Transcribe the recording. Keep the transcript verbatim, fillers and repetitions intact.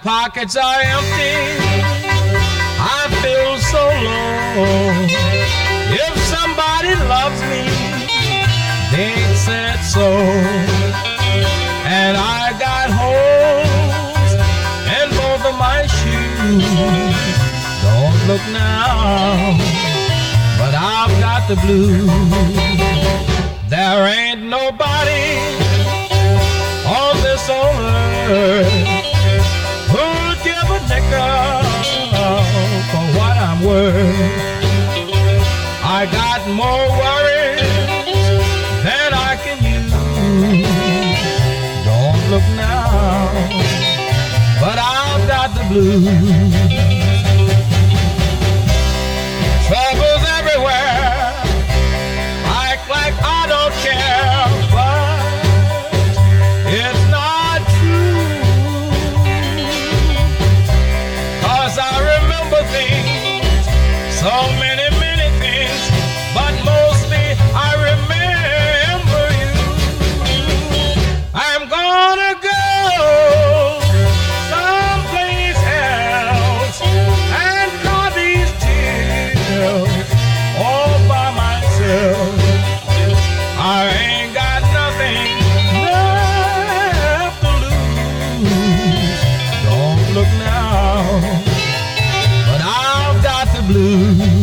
pockets are empty, I feel so low. If somebody loves me, they said so. And I got holes in both of my shoes. Don't look now, but I've got the blues. There ain't nobody on this old earth who'll give a nickel for what I'm worth. I got more worries than I can use. Don't look now, but I've got the blues. Trouble's everywhere, I act like I don't care, but it's not true. 'Cause I remember things, so many, many things, but mostly I remember you. I'm gonna go someplace else and draw these tears all by myself. I ain't got nothing left to lose. Don't look now, but I've got the blues.